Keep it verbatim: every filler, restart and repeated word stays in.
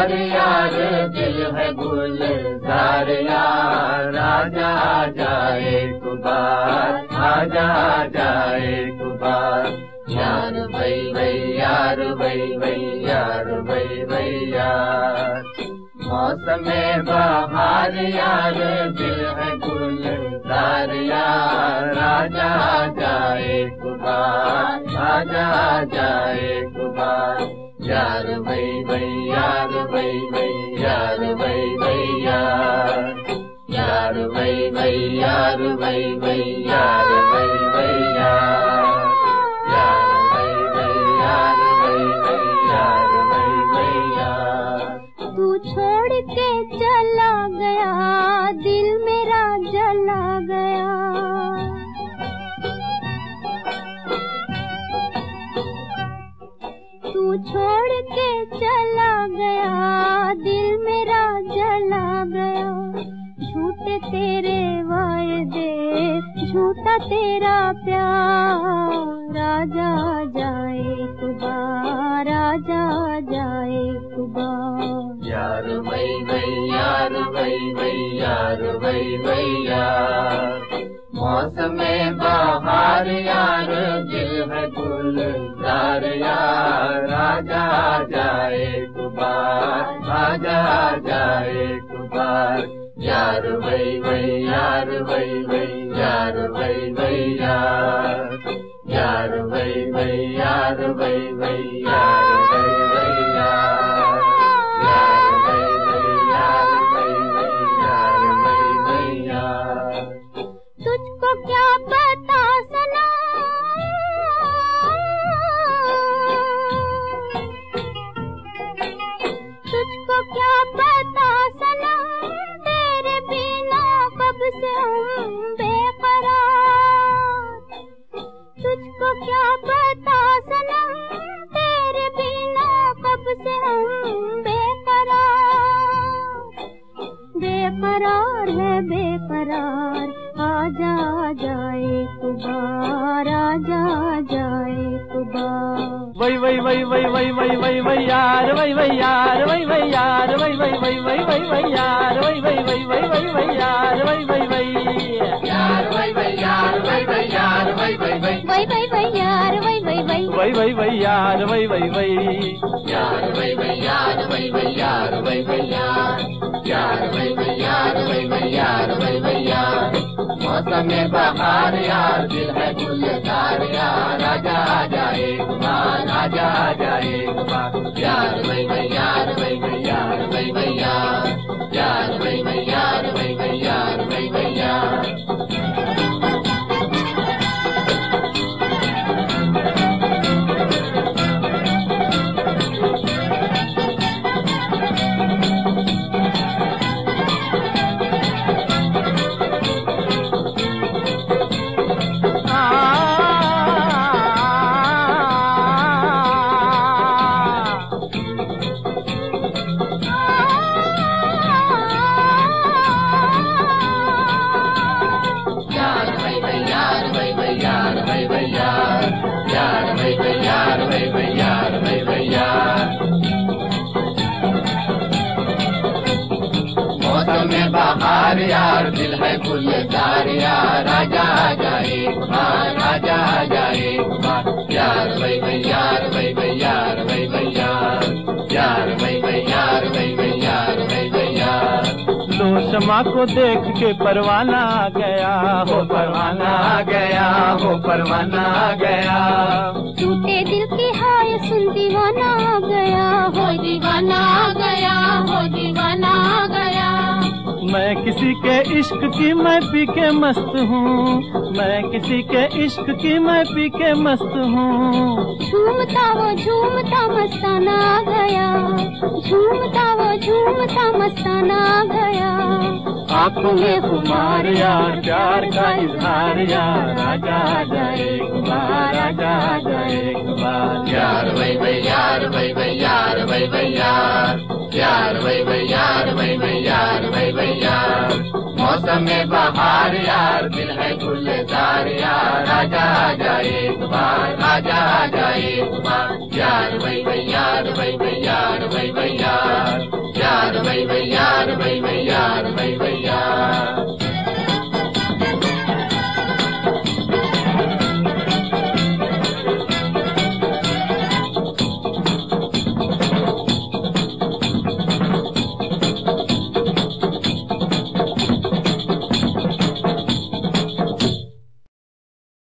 बहार यार, दिल है गुलजार यार, आजा जाए कुबार, आजा जाए कुबार। यार वही वही यार, वही वही यार, वही वही यार। मौसम बहार यार, दिल है गुलजार यार, आजा जाए कुबार, आजा जाए कुबार। यार वही वही यार, वही वही यार, वही वही यार। यार वही वही यार, वही वही यार, वही वही यार। यार वही वही यार, वही वही यार, वही वही यार। तू छोड़ के चला गया, दिल मेरा जला गया। तू छोड़ के चला गया, दिल मेरा जला गया। झूठे तेरे वायदे, झूठा तेरा प्यार, आजा जाए कुबार, आजा जाए कुबार। यार वही वही यार, वही वही यार, वही वही यार। मौसम बहार यार, दिल है गुलजार यार, आजा जाए कुबार, आजा जाए कुबार। यार वही वही यार, वही वही यार, वही वही यार। यार वही वही यार, वही वही यार, वही वही यार। यार वही वही यार, वही वही यार, वही वही यार। तुझको क्या पता सना, तुझको क्या पता सना, तेरे बिना कब से हम बेकरार। तुझको क्या पता सना, तेरे बिना कब से हम बेकरार। बेकरार है बेकरार, आजा जाए कुबार, आजा जाए कुबार। वही वही वही वही वही वही वही वही यार, वही वही यार, वही वही यार, वही वही वही वही वही वही यार, वही वही वही वही वही वही यार, वही वही वही यार, वही वही यार, वही वही यार, वही वही वही वही वही वही यार, वही वही वही वही वही वही यार, वही वही वही यार, वही वही यार, वही वही यार, वही वही यार। यार वही वही यार, वही वही यार, वही वही यार। मौसम बहार यार, दिल है गुलजार यार, आजा जाए कुमार, आजा जाए कुमार। यार वही वही यार, वही वही यार, वही वही यार। यार वही वही यार, वही वही यार, वही वही यार। बहार यार, दिल है गुलजार यार, आजा जाए कुमार, आजा जाए कुमार। यार वही वही यार, वही वही यार, वही वही यार। यार वही वही यार, वही वही यार, वही वही यार। लो शमा को देख के परवाना आ गया, हो परवाना आ गया, हो परवाना आ गया। टूटे दिल की हाय सुन दीवाना आ गया, हो दीवाना आ गया, हो दीवाना आ गया। मैं किसी के इश्क की मैं पी के मस्त हूँ, मैं किसी के इश्क की मैं पी के मस्त हूँ। झूमता वो झूमता मस्ताना आ गया, झूमता वो झूमता मस्ताना आ गया। आंखों में खुमार यार, प्यार का इजहार यार, आजा जाए कुमार, आजा जाए कुमार। यार वही वही यार, वही वही यार, वही वही यार। यार वही वही यार, वही वही यार, वही वही यार। मौसम में बहार यार दिल है गुलजार यार आजा आजा एक बार आजा आजा एक बार यार वही वही यार वही वही यार वही वही यार यार वही वही यार वही वही यार वही वही यार